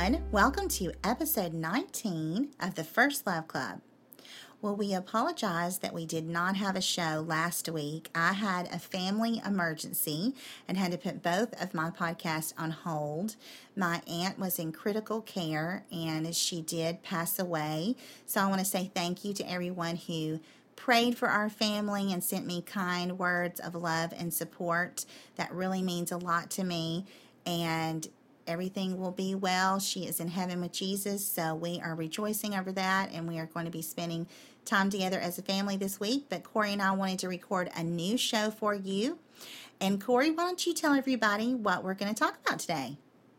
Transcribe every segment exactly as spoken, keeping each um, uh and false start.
everyone. Welcome to episode nineteen of the First Love Club. Well, we apologize that we did not have a show last week. I had a family emergency and had to put both of my podcasts on hold. My aunt was in critical care and she did pass away. So I want to say thank you to everyone who prayed for our family and sent me kind words of love and support. That really means a lot to me. And everything will be well. She is in heaven with Jesus, so we are rejoicing over that, and we are going to be spending time together as a family this week. But Corey and I wanted to record a new show for you. And Corey, why don't you tell everybody what we're going to talk about today?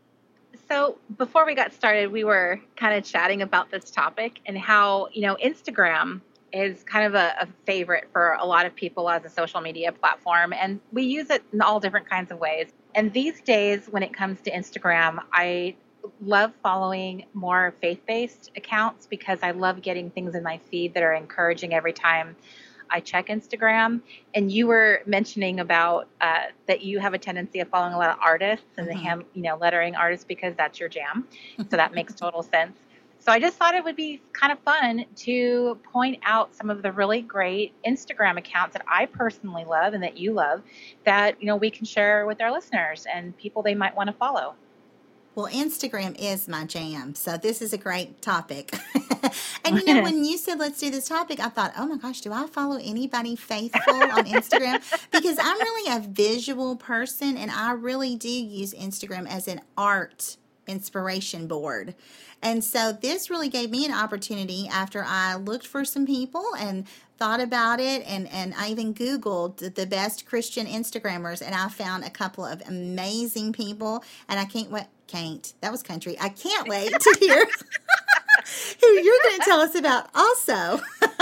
So before we got started, we were kind of chatting about this topic and how, you know, Instagram is kind of a, a favorite for a lot of people as a social media platform, and we use it in all different kinds of ways. And these days, when it comes to Instagram, I love following more faith-based accounts because I love getting things in my feed that are encouraging every time I check Instagram. And you were mentioning about uh, that you have a tendency of following a lot of artists and mm-hmm. the hand, you know, lettering artists because that's your jam. So that makes total sense. So I just thought it would be kind of fun to point out some of the really great Instagram accounts that I personally love and that you love that, you know, we can share with our listeners and people they might want to follow. Well, Instagram is my jam, so this is a great topic. And, you know, when you said let's do this topic, I thought, oh, my gosh, do I follow anybody faithful on Instagram? Because I'm really a visual person, and I really do use Instagram as an art inspiration board. And so this really gave me an opportunity after I looked for some people and thought about it, and, and I even Googled the best Christian Instagrammers, and I found a couple of amazing people, and I can't wait, can't, that was country, I can't wait to hear who you're going to tell us about also.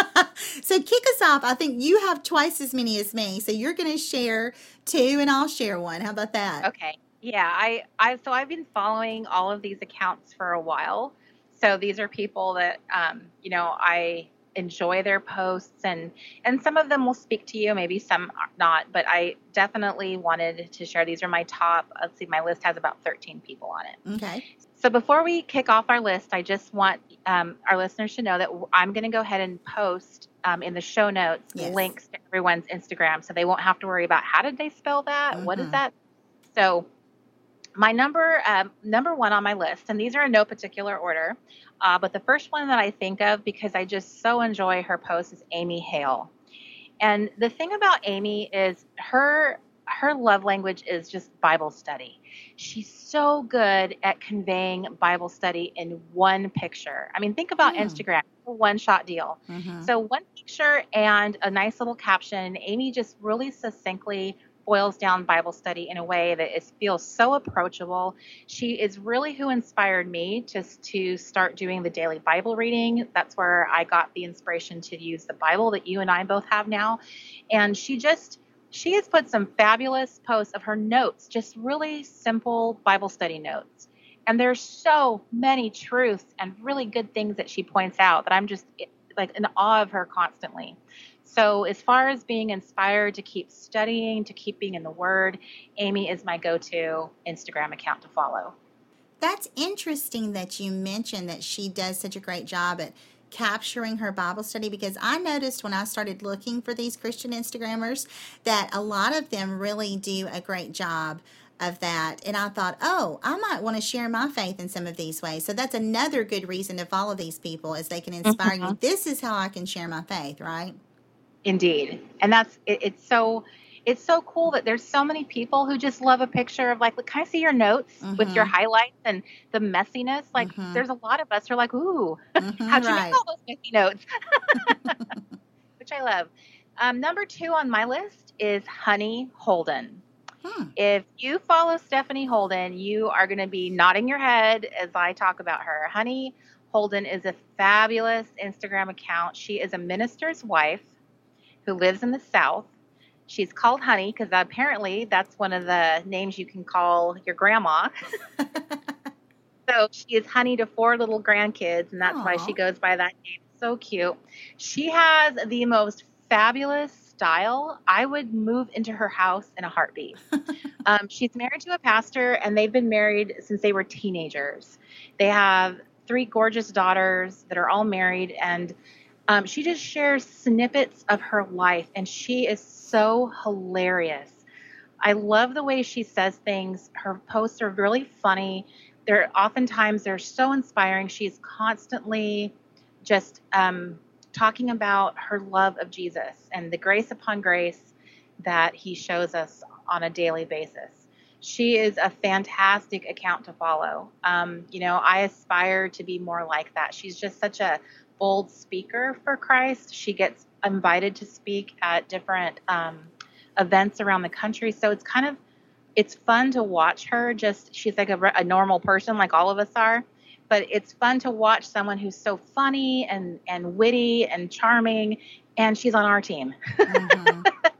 So kick us off. I think you have twice as many as me, so you're going to share two, and I'll share one. How about that? Okay. Yeah, I, I, so I've been following all of these accounts for a while. So these are people that, um, you know, I enjoy their posts, and, and some of them will speak to you, maybe some are not, but I definitely wanted to share. These are my top. Let's see, my list has about thirteen people on it. Okay. So before we kick off our list, I just want um, our listeners to know that I'm going to go ahead and post um, in the show notes yes. links to everyone's Instagram, so they won't have to worry about how did they spell that? Mm-hmm. What is that? So my number um, number one on my list, and these are in no particular order, uh, but the first one that I think of because I just so enjoy her posts is Amy Hale. And the thing about Amy is her her love language is just Bible study. She's so good at conveying Bible study in one picture. I mean, think about mm. Instagram, a one-shot deal. Mm-hmm. So one picture and a nice little caption. Amy just really succinctly boils down Bible study in a way that is, feels so approachable. She is really who inspired me to, to start doing the daily Bible reading. That's where I got the inspiration to use the Bible that you and I both have now. And she just, she has put some fabulous posts of her notes, just really simple Bible study notes. And there's so many truths and really good things that she points out that I'm just like in awe of her constantly. So as far as being inspired to keep studying, to keep being in the Word, Amy is my go-to Instagram account to follow. That's interesting that you mentioned that she does such a great job at capturing her Bible study, because I noticed when I started looking for these Christian Instagrammers that a lot of them really do a great job of that. And I thought, oh, I might want to share my faith in some of these ways. So that's another good reason to follow these people, is they can inspire mm-hmm. you. This is how I can share my faith, right? Indeed. And that's, it, it's so, it's so cool that there's so many people who just love a picture of like, can I see your notes mm-hmm. with your highlights and the messiness? Like mm-hmm. there's a lot of us who are like, ooh, mm-hmm, how'd you right. make all those messy notes? Which I love. Um, number two on my list is Honey Holden. Hmm. If you follow Stephanie Holden, you are going to be nodding your head as I talk about her. Honey Holden is a fabulous Instagram account. She is a minister's wife who lives in the South. She's called Honey because apparently that's one of the names you can call your grandma. So she is Honey to four little grandkids, and that's Aww. Why she goes by that name. So cute. She has the most fabulous style. I would move into her house in a heartbeat. Um, she's married to a pastor, and they've been married since they were teenagers. They have three gorgeous daughters that are all married, and um, she just shares snippets of her life, and she is so hilarious. I love the way she says things. Her posts are really funny. They're oftentimes they're so inspiring. She's constantly just um, talking about her love of Jesus and the grace upon grace that he shows us on a daily basis. She is a fantastic account to follow. Um, you know, I aspire to be more like that. She's just such a bold speaker for Christ. She gets invited to speak at different um, events around the country. So it's kind of, it's fun to watch her. Just, she's like a, a normal person like all of us are. But it's fun to watch someone who's so funny and, and witty and charming, and she's on our team. Mm-hmm.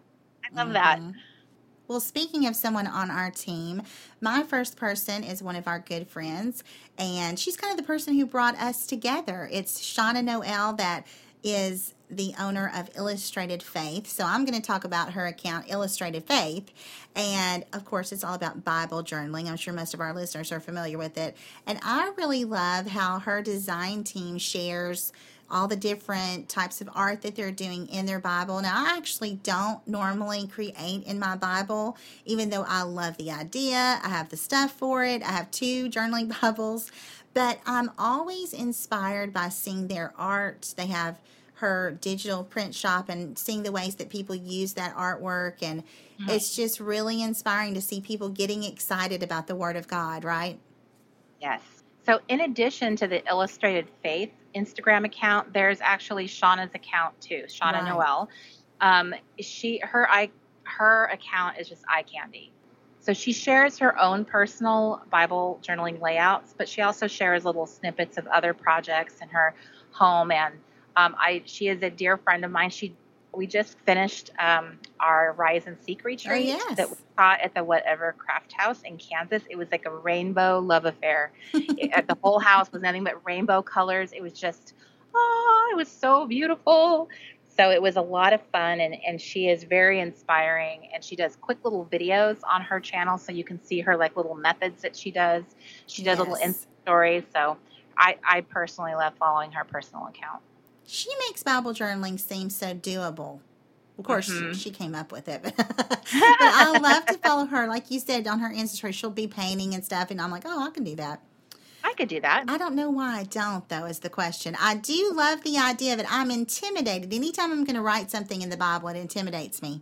I love mm-hmm. that. Well, speaking of someone on our team, my first person is one of our good friends, and she's kind of the person who brought us together. It's Shauna Noel that is the owner of Illustrated Faith. So I'm going to talk about her account, Illustrated Faith. And of course, it's all about Bible journaling. I'm sure most of our listeners are familiar with it. And I really love how her design team shares all the different types of art that they're doing in their Bible. Now, I actually don't normally create in my Bible, even though I love the idea. I have the stuff for it. I have two journaling Bibles. But I'm always inspired by seeing their art. They have her digital print shop and seeing the ways that people use that artwork. And mm-hmm. it's just really inspiring to see people getting excited about the Word of God, right? Yes. So in addition to the Illustrated Faith Instagram account, there's actually Shauna's account too, Shauna right. Noel. Um, she, her, I, her account is just eye candy. So she shares her own personal Bible journaling layouts, but she also shares little snippets of other projects in her home. And um, I, she is a dear friend of mine. She, we just finished um, our Rise and Seek retreat oh, yes. that we taught at the Whatever Craft House in Kansas. It was like a rainbow love affair. it, the whole house was nothing but rainbow colors. It was just, oh, it was so beautiful. So it was a lot of fun, and, and she is very inspiring, and she does quick little videos on her channel, so you can see her like little methods that she does. She does yes. little Insta stories. So I, I personally love following her personal account. She makes Bible journaling seem so doable. Of course, mm-hmm. she, she came up with it. But I love to follow her. Like you said, on her Insta story, she'll be painting and stuff, and I'm like, oh, I can do that. I could do that. I don't know why I don't, though, is the question. I do love the idea of it. I'm intimidated. Anytime I'm going to write something in the Bible, it intimidates me.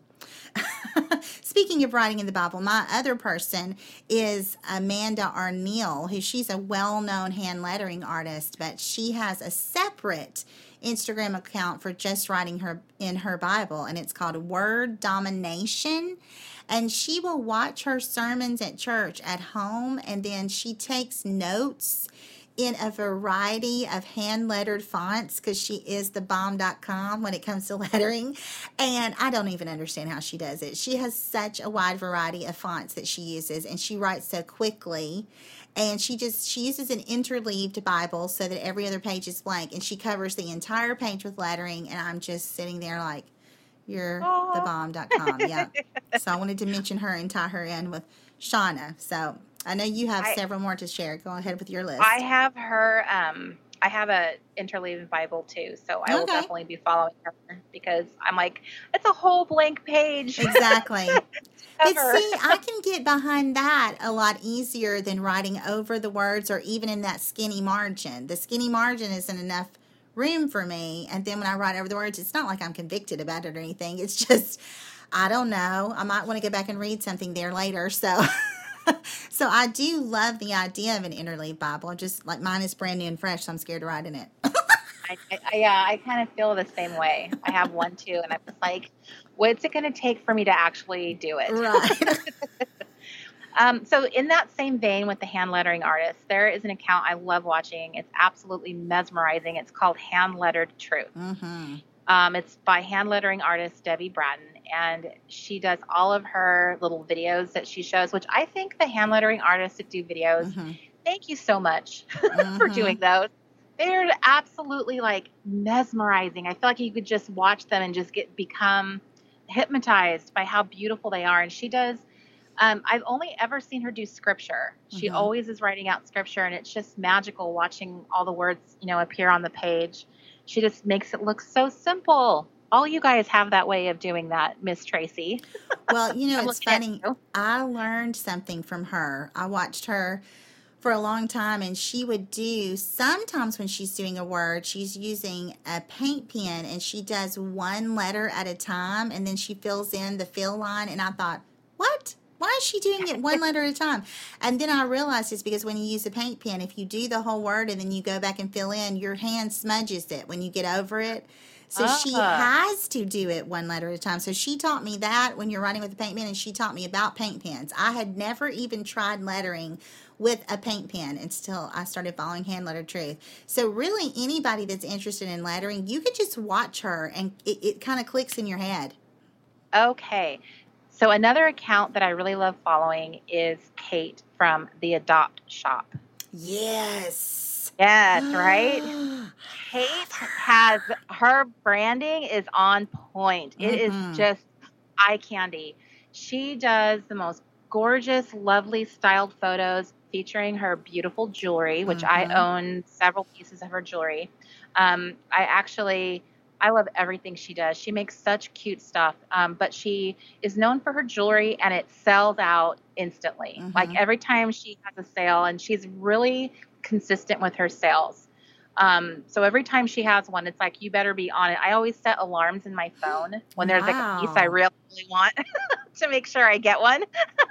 Speaking of writing in the Bible, my other person is Amanda Arneal, who she's a well-known hand lettering artist, but she has a separate Instagram account for just writing her in her Bible, and it's called Word Domination. And she will watch her sermons at church at home, and then she takes notes in a variety of hand-lettered fonts because she is the bomb dot com when it comes to lettering. And I don't even understand how she does it. She has such a wide variety of fonts that she uses, and she writes so quickly. And she just, she uses an interleaved Bible so that every other page is blank, and she covers the entire page with lettering, and I'm just sitting there like, you're the bomb dot com. Yeah. So I wanted to mention her and tie her in with Shauna. So I know you have I, several more to share. Go ahead with your list. I have her, um, I have a interleaved Bible too. So I okay. will definitely be following her because I'm like, it's a whole blank page. Exactly. But see, I can get behind that a lot easier than writing over the words or even in that skinny margin. The skinny margin isn't enough room for me, and then when I write over the words, it's not like I'm convicted about it or anything. It's just, I don't know. I might want to go back and read something there later. So, so I do love the idea of an interleaved Bible. I'm just like, mine is brand new and fresh, so I'm scared to write in it. I, I, yeah, I kind of feel the same way. I have one too, and I'm just like, what's it going to take for me to actually do it? Right. Um, so in that same vein with the hand lettering artists, there is an account I love watching. It's absolutely mesmerizing. It's called Hand Lettered Truth. Mm-hmm. Um, it's by hand lettering artist Debbie Bratton, and she does all of her little videos that she shows, which I think the hand lettering artists that do videos, mm-hmm. thank you so much mm-hmm. for doing those. They're absolutely like mesmerizing. I feel like you could just watch them and just get become hypnotized by how beautiful they are. And she does Um, I've only ever seen her do scripture. She Mm-hmm. always is writing out scripture, and it's just magical watching all the words, you know, appear on the page. She just makes it look so simple. All you guys have that way of doing that, Miss Tracy. Well, you know, I'm it's looking at funny. you. I learned something from her. I watched her for a long time, and she would do, sometimes when she's doing a word, she's using a paint pen, and she does one letter at a time, and then she fills in the fill line. And I thought, what? Why is she doing it one letter at a time? And then I realized it's because when you use a paint pen, if you do the whole word and then you go back and fill in, your hand smudges it when you get over it. So she Ah, has to do it one letter at a time. So she taught me that when you're writing with a paint pen, and she taught me about paint pens. I had never even tried lettering with a paint pen until I started following Hand Letter Truth. So really, anybody that's interested in lettering, you could just watch her, and it, it kind of clicks in your head. okay. So another account that I really love following is Kate from the Adopt Shop. Yes. Yes, right? Kate has, her branding is on point. It is Mm-hmm. just eye candy. She does the most gorgeous, lovely styled photos featuring her beautiful jewelry, which I Mm-hmm. own several pieces of her jewelry. Um, I actually, I love everything she does. She makes such cute stuff, um, but she is known for her jewelry, and it sells out instantly. Mm-hmm. Like every time she has a sale, and she's really consistent with her sales. Um, so every time she has one, it's like, you better be on it. I always set alarms in my phone when there's like a piece I Wow. really, really want to make sure I get one.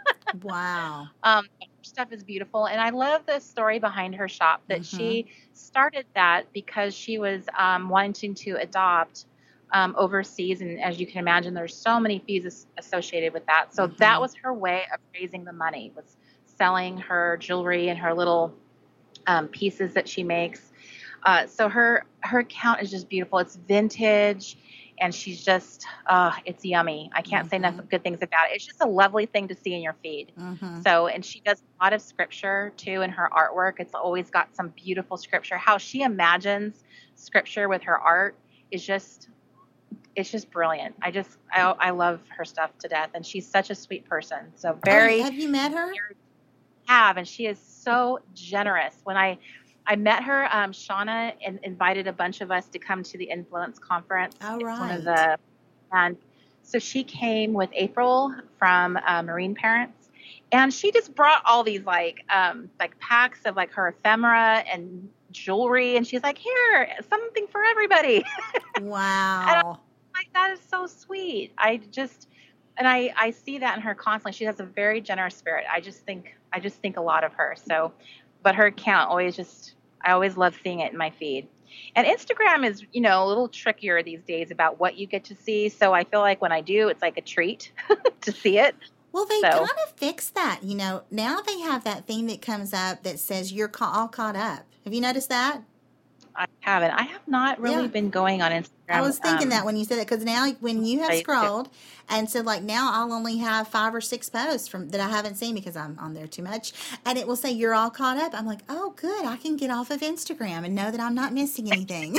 Wow. Um, her stuff is beautiful. And I love the story behind her shop, that Mm-hmm. she started that because she was um, wanting to adopt um, overseas. And as you can imagine, there's so many fees as- associated with that. So Mm-hmm. that was her way of raising the money, was selling her jewelry and her little um, pieces that she makes. Uh, so her her account is just beautiful. It's vintage, and she's just, uh, it's yummy. I can't say enough Mm-hmm. good things about it. It's just a lovely thing to see in your feed. Mm-hmm. So, and she does a lot of scripture too in her artwork. It's always got some beautiful scripture. How she imagines scripture with her art is just, it's just brilliant. I just, I, I love her stuff to death, and she's such a sweet person. So Oh, you- very have you met her? have, and she is so generous. When I I met her, um, Shauna in, invited a bunch of us to come to the Influence Conference. Oh, It's one of right. the, and so she came with April from uh, Marine Parents, and she just brought all these like um, like packs of like her ephemera and jewelry, and she's like, here, something for everybody. And I'm Wow. like, that is so sweet. I just, and I I see that in her constantly. She has a very generous spirit. I just think I just think a lot of her. So, but her account always just, I always love seeing it in my feed. And Instagram is, you know, a little trickier these days about what you get to see. So I feel like when I do, it's like a treat to see it. Well, they So kind of fixed that. You know, now they have that thing that comes up that says you're ca- all caught up. Have you noticed that? I haven't. I have not really Yeah. been going on I Instagram. was thinking that Um, when you said that, because now when you have I used to. scrolled, and so like now I'll only have five or six posts from that I haven't seen because I'm on there too much, and it will say you're all caught up. I'm like, oh, good, I can get off of Instagram and know that I'm not missing anything.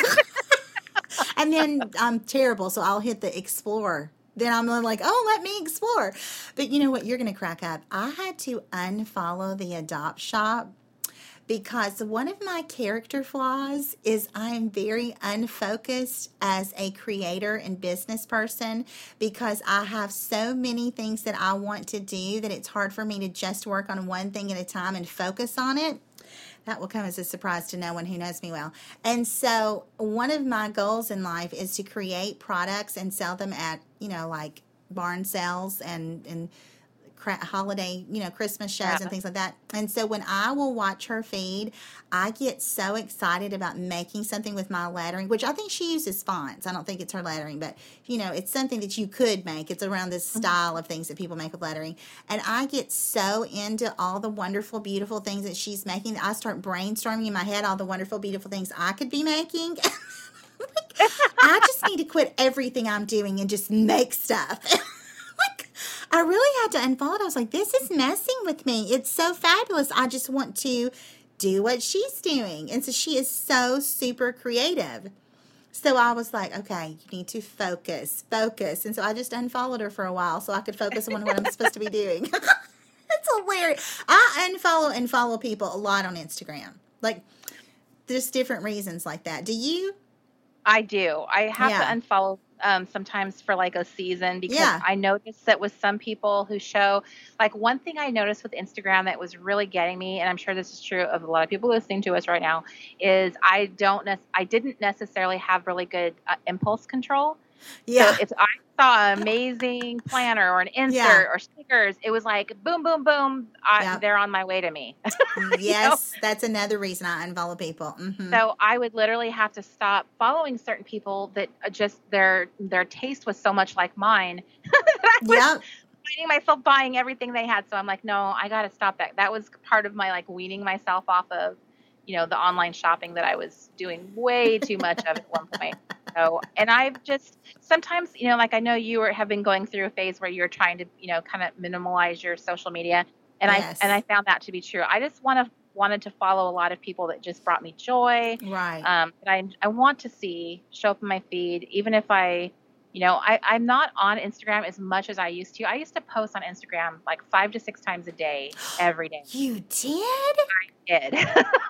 And then I'm terrible, so I'll hit the explore. Then I'm like, oh, let me explore. But you know what? You're going to crack up. I had to unfollow the Adopt Shop because one of my character flaws is I am very unfocused as a creator and business person because I have so many things that I want to do that it's hard for me to just work on one thing at a time and focus on it. That will come as a surprise to no one who knows me well. And so one of my goals in life is to create products and sell them at, you know, like barn sales and, and holiday, you know, Christmas shows Yeah. and things like that. And so when I will watch her feed, I get so excited about making something with my lettering, which I think she uses fonts. I don't think it's her lettering, but you know, it's something that you could make. It's around this style of things that people make with lettering. And I get so into all the wonderful, beautiful things that she's making that I start brainstorming in my head all the wonderful, beautiful things I could be making. I just need to quit everything I'm doing and just make stuff. Like, I really had to unfollow it. I was like, this is messing with me. It's so fabulous. I just want to do what she's doing. And so she is so super creative. So I was like, okay, you need to focus, focus. And so I just unfollowed her for a while so I could focus on what I'm supposed to be doing. very. I unfollow and follow people a lot on Instagram. Like, there's different reasons like that. Do you? I do. I have Yeah. to unfollow um, sometimes for like a season because Yeah. I noticed that with some people who show, like one thing I noticed with Instagram that was really getting me, and I'm sure this is true of a lot of people listening to us right now, is I don't nec- I didn't necessarily have really good uh, impulse control. Yeah. So if I saw an amazing planner or an insert Yeah. or stickers, it was like boom, boom, boom. I, Yep. They're on my way to me. You know? Yes, that's another reason I unfollow people. Mm-hmm. So I would literally have to stop following certain people that uh, just their their taste was so much like mine that I was Yep. finding myself buying everything they had. So I'm like, no, I got to stop that. That was part of my like weaning myself off of, you know, the online shopping that I was doing way too much of at one point. So, and I've just sometimes, you know, like I know you were, have been going through a phase where you're trying to, you know, kind of minimalize your social media, and Yes. I and I found that to be true. I just want to wanted to follow a lot of people that just brought me joy. Right. Um, that I I want to see show up in my feed, even if I, you know, I I'm not on Instagram as much as I used to. I used to post on Instagram like five to six times a day, every day. You did? I did.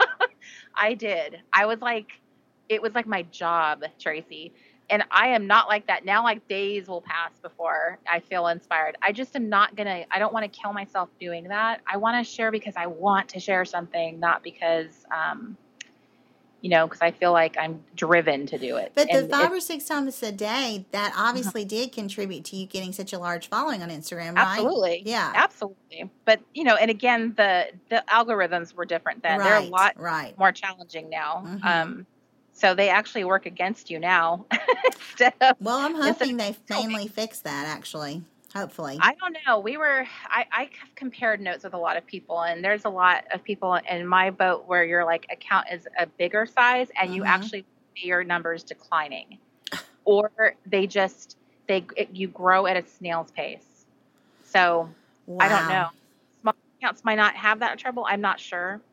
I did. I was like, it was like my job, Tracy. And I am not like that now. Like days will pass before I feel inspired. I just am not going to, I don't want to kill myself doing that. I want to share because I want to share something, not because, um, you know, because I feel like I'm driven to do it. But the And five it- or six times a day, that obviously did contribute to you getting such a large following on Instagram, right? Absolutely. Yeah. Absolutely. But, you know, and again, the, the algorithms were different then. They're a Right. lot Right. more challenging now. Mhm. Um, so they actually work against you now instead of. Well, I'm instead hoping of they've helping. mainly fixed that, actually. Hopefully. I don't know. We were, I, I have compared notes with a lot of people, and there's a lot of people in my boat where your like account is a bigger size and you Mhm. actually see your numbers declining, or they just, they, it, you grow at a snail's pace. So I don't know. Wow. Small accounts might not have that trouble. I'm not sure.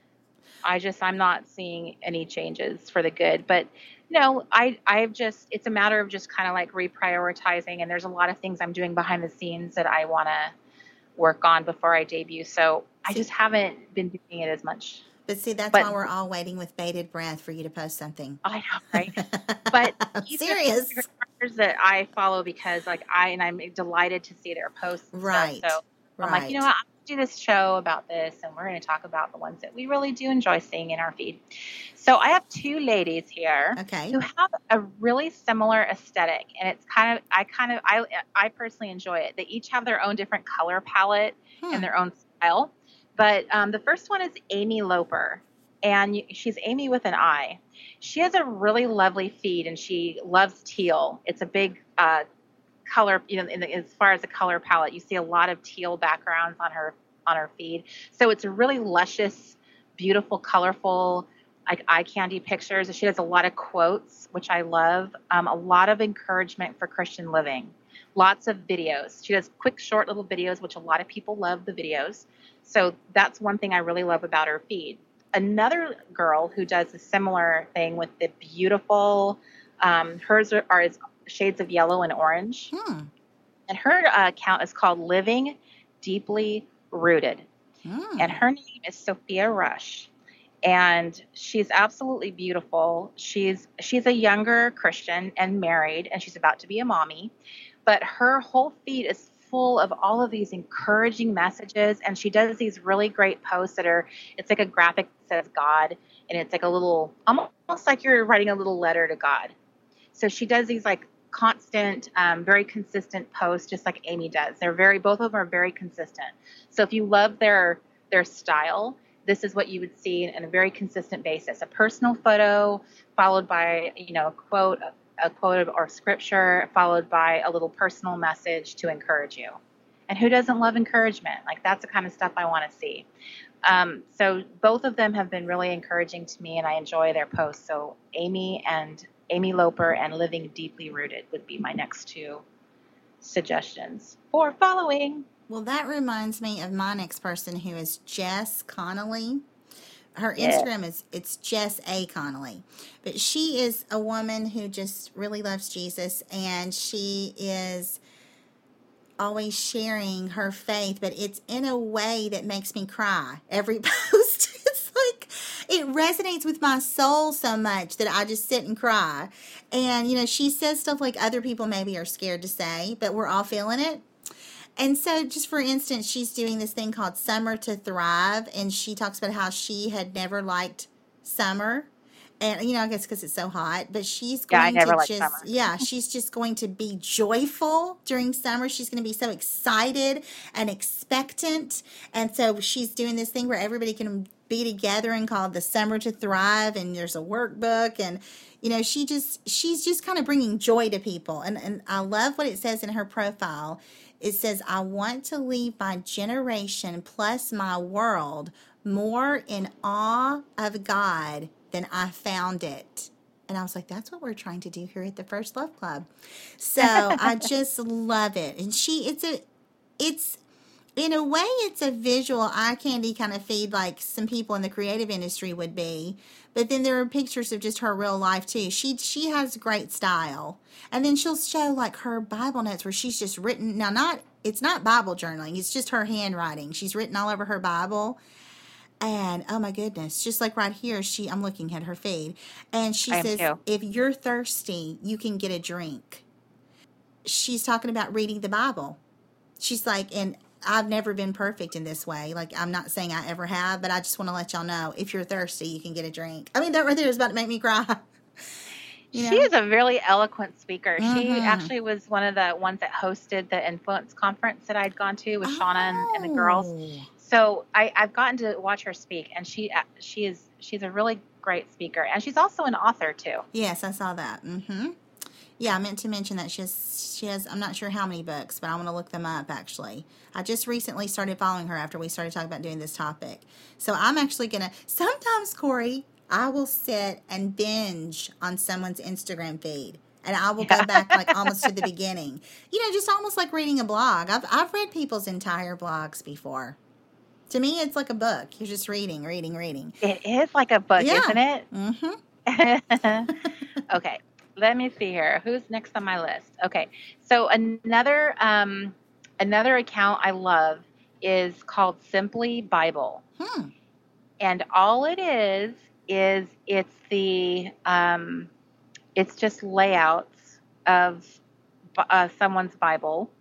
I just, I'm not seeing any changes for the good, but no, I, I've just, it's a matter of just kind of like reprioritizing. And there's a lot of things I'm doing behind the scenes that I want to work on before I debut. So I just haven't been doing it as much. But see, that's But why we're all waiting with bated breath for you to post something. I know, right? But I'm these are serious. Instagrammers that I follow because like I, and I'm delighted to see their posts. And Right. Stuff. So I'm Right. like, you know what? I'm going to do this show about this, and we're going to talk about the ones that we really do enjoy seeing in our feed. So I have two ladies here Okay. who have a really similar aesthetic, and it's kind of, I kind of, I, I personally enjoy it. They each have their own different color palette Hmm. and their own style. But um, the first one is Amy Loper, and you- she's Amy with an I. She has a really lovely feed, and she loves teal. It's a big uh, color, you know, in the, as far as the color palette, you see a lot of teal backgrounds on her on her feed. So it's a really luscious, beautiful, colorful, like eye candy pictures. She does a lot of quotes, which I love. Um, a lot of encouragement for Christian living. Lots of videos. She does quick, short little videos, which a lot of people love the videos. So that's one thing I really love about her feed. Another girl who does a similar thing with the beautiful, um, hers are, are shades of yellow and orange. Hmm. And her uh, account is called Living Deeply Rooted. Hmm. And her name is Sophia Rush. And she's absolutely beautiful. She's she's a younger Christian and married, and she's about to be a mommy. But her whole feed is full of all of these encouraging messages, and she does these really great posts that are, it's like a graphic that says God, and it's like a little, almost like you're writing a little letter to God. So she does these like constant, um, very consistent posts, just like Amy does. They're very, both of them are very consistent. So if you love their their style, this is what you would see on a very consistent basis: a personal photo followed by, you know, a quote, a, a quote or scripture, followed by a little personal message to encourage you. And who doesn't love encouragement? Like that's the kind of stuff I want to see. Um, so both of them have been really encouraging to me, and I enjoy their posts. So Amy and Amy Loper and Living Deeply Rooted would be my next two suggestions for following. Well, that reminds me of my next person, who is Jess Connolly. Her Yeah. Instagram is, it's Jess A. Connolly. But she is a woman who just really loves Jesus, and she is always sharing her faith, but it's in a way that makes me cry every post. It's like it resonates with my soul so much that I just sit and cry. And, you know, she says stuff like other people maybe are scared to say, but we're all feeling it. And so, just for instance, she's doing this thing called Summer to Thrive, and she talks about how she had never liked summer. And, you know, I guess because it's so hot, but she's Yeah, I going never to liked just, summer. yeah, she's just going to be joyful during summer. She's going to be so excited and expectant. And so she's doing this thing where everybody can be together and called the Summer to Thrive. And there's a workbook. And, you know, she just, she's just kind of bringing joy to people. And, and I love what it says in her profile. It says, I want to leave my generation plus my world more in awe of God than I found it. And I was like, that's what we're trying to do here at the First Love Club. So I just love it. And she, it's a, it's, in a way, it's a visual eye candy kind of feed like some people in the creative industry would be. But then there are pictures of just her real life too. She she has great style. And then she'll show like her Bible notes where she's just written, now not, it's not Bible journaling, it's just her handwriting. She's written all over her Bible. And oh my goodness, just like right here, she I'm looking at her feed. And she I am says, too. if you're thirsty, you can get a drink. She's talking about reading the Bible. She's like, and I've never been perfect in this way. Like, I'm not saying I ever have, but I just want to let y'all know, if you're thirsty, you can get a drink. I mean, that right there is about to make me cry. You She know? is a really eloquent speaker. She Mhm. actually was one of the ones that hosted the Influence Conference that I'd gone to with Shauna and, and the girls. Oh. So I, I've gotten to watch her speak, and she she is she's a really great speaker, and she's also an author too. Yes, I saw that. Mm-hmm. Yeah, I meant to mention that she has, she has, I'm not sure how many books, but I want to look them up, actually. I just recently started following her after we started talking about doing this topic. So I'm actually going to, sometimes, Corey, I will sit and binge on someone's Instagram feed. And I will go back like almost to the beginning. You know, just almost like reading a blog. I've I've read people's entire blogs before. To me, it's like a book. You're just reading, reading, reading. It is like a book, Yeah. isn't it? Mm-hmm. Okay, let me see here. Who's next on my list? Okay, so another um, another account I love is called Simply Bible, Hmm. and all it is is it's the um, it's just layouts of uh, someone's Bible,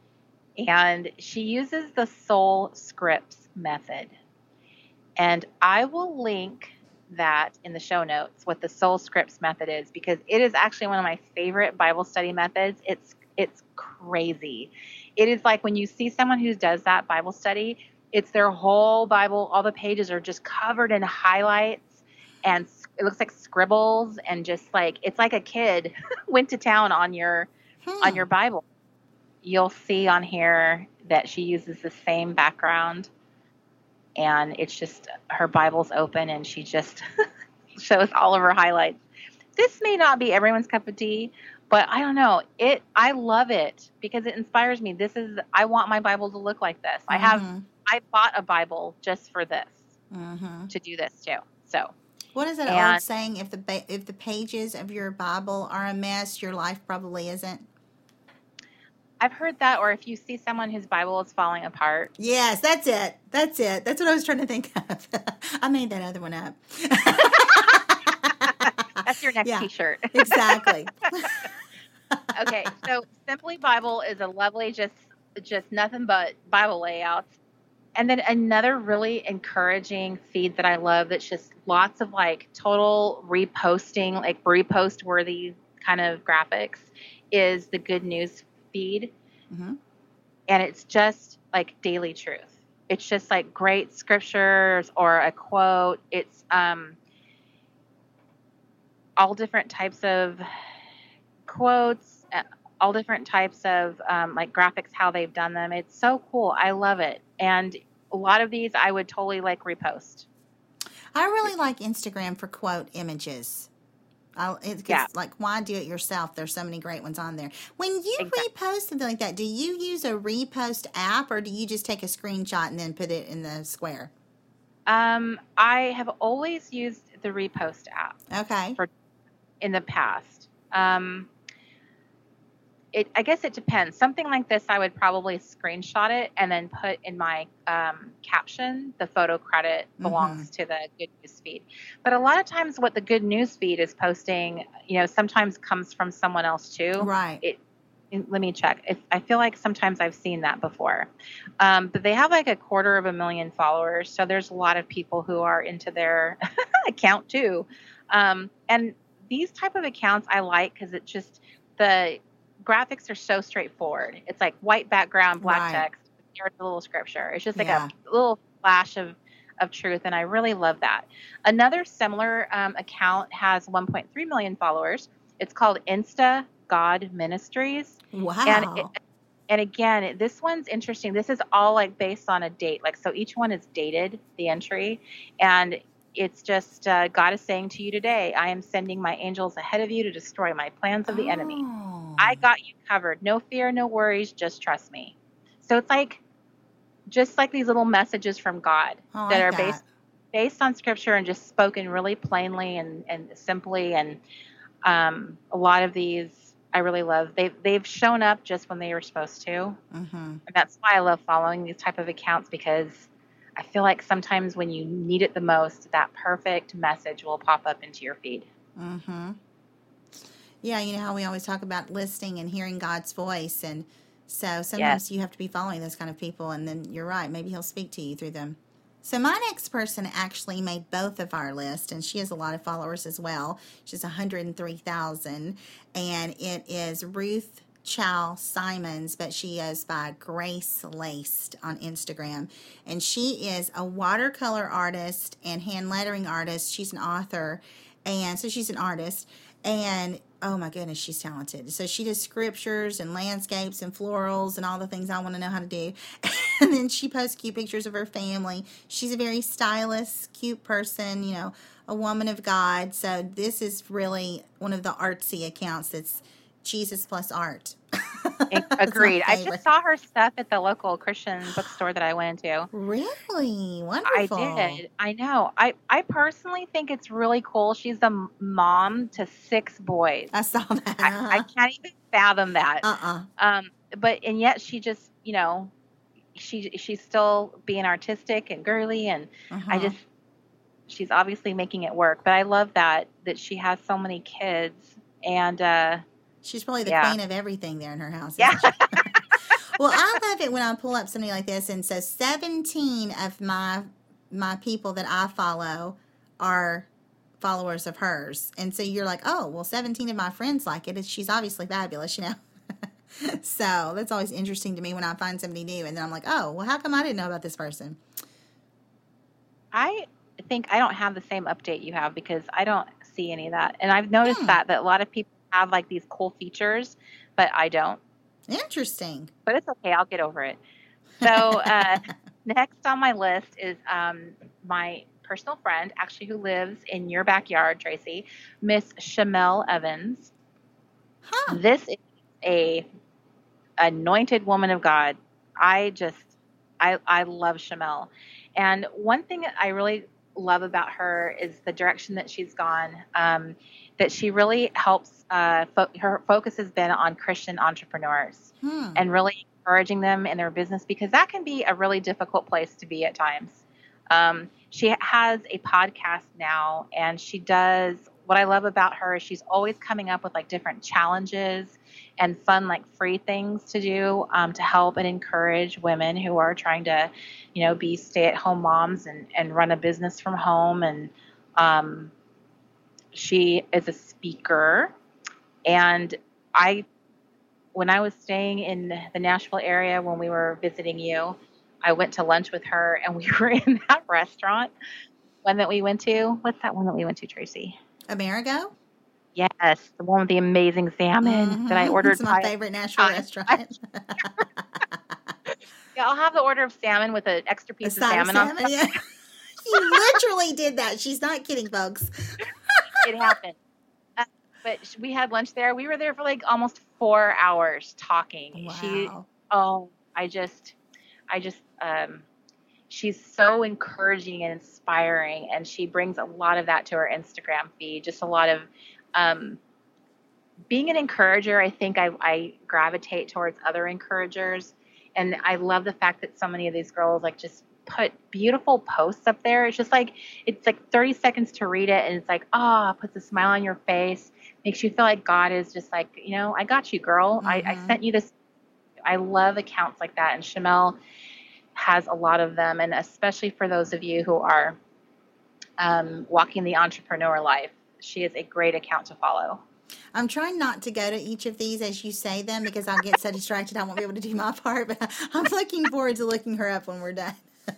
and she uses the Soul Scripts method, and I will link that in the show notes what the Soul Scripts method is, because it is actually one of my favorite Bible study methods. It's it's crazy. It is like when you see someone who does that Bible study, it's their whole Bible, all the pages are just covered in highlights, and it looks like scribbles, and just like it's like a kid went to town on your Hmm. on your Bible. You'll see on here that she uses the same background, and it's just her Bible's open and she just shows all of her highlights. This may not be everyone's cup of tea, but I don't know. It I love it because it inspires me. This is I want my Bible to look like this. I have Mhm. I bought a Bible just for this, Mm-hmm. to do this too. So, What is that old and saying? If the ba- if the pages of your Bible are a mess, your life probably isn't. I've heard that, or if you see someone whose Bible is falling apart. Yes, that's it. That's it. That's what I was trying to think of. I made that other one up. That's your next Yeah, t-shirt. exactly. Okay, so Simply Bible is a lovely, just just nothing but Bible layouts. And then another really encouraging feed that I love, that's just lots of like total reposting, like repost worthy kind of graphics, is the Good News feed. Mm-hmm. And it's just like daily truth. It's just like great scriptures or a quote. It's um, all different types of quotes, uh, all different types of um, like graphics, how they've done them. It's so cool. I love it. And a lot of these I would totally like repost. I really like Instagram for quote images. I, it's 'cause, Yeah. like, why do it yourself? There's so many great ones on there. When you Exactly. repost something like that, do you use a repost app or do you just take a screenshot and then put it in the square? Um, I have always used the repost app Okay. for in the past. Um, it, I guess it depends. Something like this, I would probably screenshot it and then put in my um, caption, the photo credit Mm-hmm. belongs to the Good News feed. But a lot of times what the Good News feed is posting, you know, sometimes comes from someone else too. Right. It, let me check. If, I feel like sometimes I've seen that before. Um, but they have like a quarter of a million followers. So there's a lot of people who are into their account too. Um, and these type of accounts I like because it just, the graphics are so straightforward. It's like white background, black Right. text, here's a little scripture. It's just like Yeah. a little flash of, of truth. And I really love that. Another similar um, account has one point three million followers. It's called Insta God Ministries. And it, Wow. and again, this one's interesting. This is all like based on a date. Like, so each one is dated, the entry. And it's just, uh, God is saying to you today, I am sending my angels ahead of you to destroy my plans of the enemy. Oh. I got you covered. No fear, no worries. Just trust me. So it's like, just like these little messages from God I that like are that. based, based on scripture and just spoken really plainly and, and simply. And um, a lot of these I really love. They've, they've shown up just when they were supposed to. Mm-hmm. And that's why I love following these type of accounts, because I feel like sometimes when you need it the most, that perfect message will pop up into your feed. Mm-hmm. Yeah, you know how we always talk about listening and hearing God's voice, and so sometimes Yes. you have to be following those kind of people, and then you're right, maybe he'll speak to you through them. So my next person actually made both of our list, and she has a lot of followers as well. She's one hundred three thousand, and it is Ruth Chow Simons, but she is by Grace Laced on Instagram. And she is a watercolor artist and hand lettering artist. She's an author, and so she's an artist. And oh my goodness, she's talented. So she does scriptures and landscapes and florals and all the things I want to know how to do. And then she posts cute pictures of her family. She's a very stylish, cute person, you know, a woman of God. So this is really one of the artsy accounts that's Jesus plus art. Agreed. I just saw her stuff at the local Christian bookstore that I went into. Really? I Wonderful. did. I know. I, I personally think it's really cool. She's the mom to six boys. I saw that. I, Uh-huh. I can't even fathom that. Uh-uh. Um, but, and yet she just, you know, she, she's still being artistic and girly. And uh-huh. I just, she's obviously making it work. But I love that, that she has so many kids. And, uh, she's probably the yeah. queen of everything there in her house. Yeah. Well, I love it when I pull up something like this, and so seventeen of my my people that I follow are followers of hers, and so you're like, oh, well, seventeen of my friends like it. She's obviously fabulous, you know. So that's always interesting to me when I find somebody new, and then I'm like, oh, well, how come I didn't know about this person? I think I don't have the same update you have, because I don't see any of that, and I've noticed Hmm. that that a lot of people have like these cool features, but I don't. Interesting. But it's okay. I'll get over it. So uh, next on my list is um, my personal friend, actually, who lives in your backyard, Tracy, Miss Shamel Evans. Huh. This is a anointed woman of God. I just, I, I love Shamel. And one thing I really love about her is the direction that she's gone, um, that she really helps, uh, fo- her focus has been on Christian entrepreneurs Hmm. and really encouraging them in their business, because that can be a really difficult place to be at times. Um, she has a podcast now, and she does, what I love about her is she's always coming up with like different challenges and fun, like free things to do, um, to help and encourage women who are trying to, you know, be stay-at-home moms and, and run a business from home. And um, she is a speaker. And I, when I was staying in the Nashville area when we were visiting you, I went to lunch with her, and we were in that restaurant, one that we went to. What's that one that we went to, Tracy? Amerigo? Yes, the one with the amazing salmon mm-hmm. that I ordered. It's my favorite Nashville time. restaurant. Yeah, I'll have the order of salmon with an extra piece of salmon, of salmon on top. Yeah. You literally did that. She's not kidding, folks. It happened. Uh, but we had lunch there. We were there for like almost four hours talking. Wow. She, oh, I just, I just, um, she's so encouraging and inspiring, and she brings a lot of that to her Instagram feed. Just a lot of um, being an encourager, I think I, I gravitate towards other encouragers. And I love the fact that so many of these girls like just put beautiful posts up there. It's just like, it's like thirty seconds to read it. And it's like, ah, oh, puts a smile on your face, makes you feel like God is just like, you know, I got you, girl. Mm-hmm. I, I sent you this. I love accounts like that. And Shamel has a lot of them. And especially for those of you who are um, walking the entrepreneur life, she is a great account to follow. I'm trying not to go to each of these as you say them because I'll get so distracted I won't be able to do my part, but I'm looking forward to looking her up when we're done.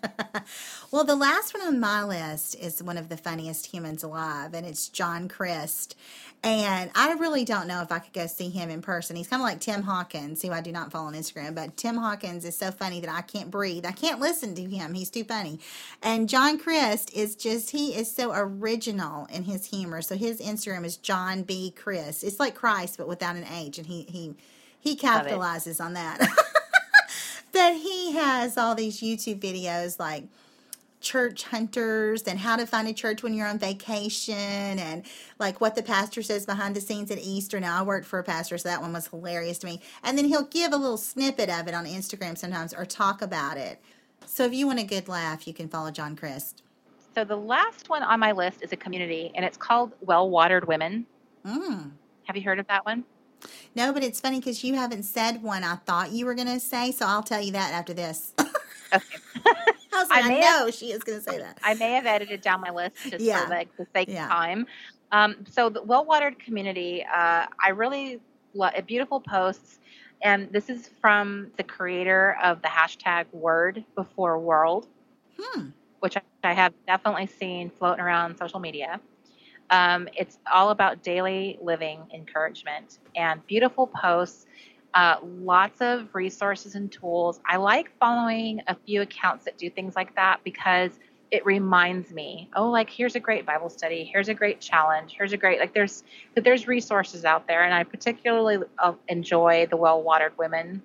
Well, the last one on my list is one of the funniest humans alive, and it's John Crist. And I really don't know if I could go see him in person. He's kind of like Tim Hawkins, who I do not follow on Instagram, but Tim Hawkins is so funny that I can't breathe. I can't listen to him. He's too funny. And John Crist is just, he is so original in his humor. So his Instagram is John B. Crist. It's like Christ, but without an H, and he, he, he capitalizes on that. But he has all these YouTube videos like church hunters and how to find a church when you're on vacation and like what the pastor says behind the scenes at Easter. Now, I worked for a pastor, so that one was hilarious to me. And then he'll give a little snippet of it on Instagram sometimes or talk about it. So if you want a good laugh, you can follow John Crist. So the last one on my list is a community, and it's called Well-Watered Women. Mm. Have you heard of that one? No, but it's funny because you haven't said one I thought you were going to say, so I'll tell you that after this. Okay. I was like, I, I know have, she is going to say that. I may have edited down my list just yeah. for like the sake yeah. of time. Um, so the Well-Watered Community, uh, I really love beautiful posts, and this is from the creator of the hashtag Word Before World, hmm. which I, I have definitely seen floating around social media. Um, it's all about daily living encouragement and beautiful posts, uh, lots of resources and tools. I like following a few accounts that do things like that because it reminds me, oh, like here's a great Bible study, here's a great challenge, here's a great, like there's, that there's resources out there. And I particularly uh, enjoy the Well-Watered Women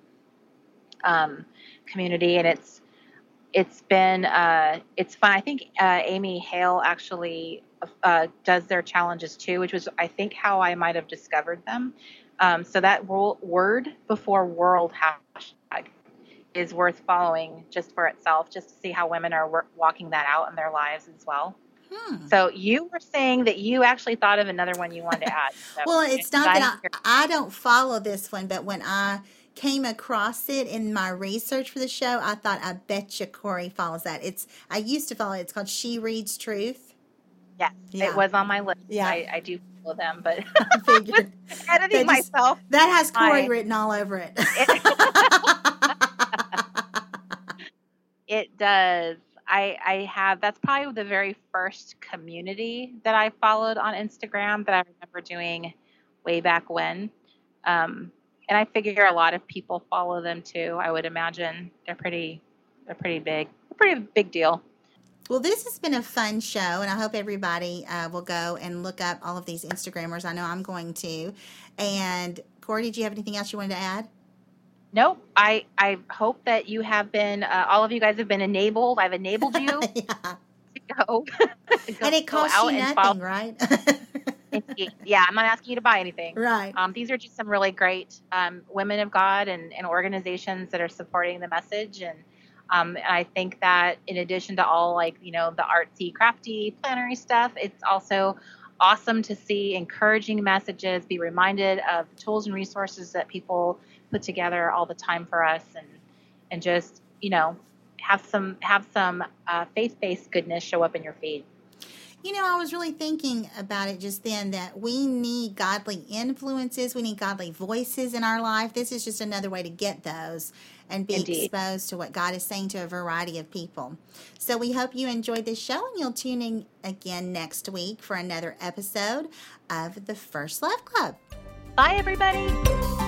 um, community, and it's, it's been, uh, it's fun. I think uh, Amy Hale actually Uh, does their challenges too, which was, I think, how I might have discovered them. Um, so that ro- Word Before World hashtag is worth following just for itself, just to see how women are work- walking that out in their lives as well. Hmm. So you were saying that you actually thought of another one you wanted to add. So well, it's not that I, I don't follow this one, but when I came across it in my research for the show, I thought, I bet you Corey follows that. It's I used to follow it. It's called She Reads Truth. Yes, yeah. It was on my list. Yeah. I, I do follow them, but I figured. editing that just, myself. That has Corey I, written all over it. it. It does. I, I have, that's probably the very first community that I followed on Instagram that I remember doing way back when. Um, and I figure a lot of people follow them too. I would imagine they're pretty, they're pretty big, a pretty big deal. Well, this has been a fun show, and I hope everybody uh, will go and look up all of these Instagrammers. I know I'm going to. And, Corey, did you have anything else you wanted to add? Nope. I, I hope that you have been, uh, all of you guys have been enabled. I've enabled you yeah. to go. And it costs you nothing, follow. Right? Yeah, I'm not asking you to buy anything. Right. Um, these are just some really great um, women of God and, and organizations that are supporting the message. And Um, and I think that in addition to all like, you know, the artsy, crafty, plannery stuff, it's also awesome to see encouraging messages, be reminded of the tools and resources that people put together all the time for us, and and just, you know, have some have some uh, faith-based goodness show up in your feed. You know, I was really thinking about it just then that we need godly influences. We need godly voices in our life. This is just another way to get those and be Indeed. exposed to what God is saying to a variety of people. So we hope you enjoyed this show, and you'll tune in again next week for another episode of the First Love Club. Bye, everybody.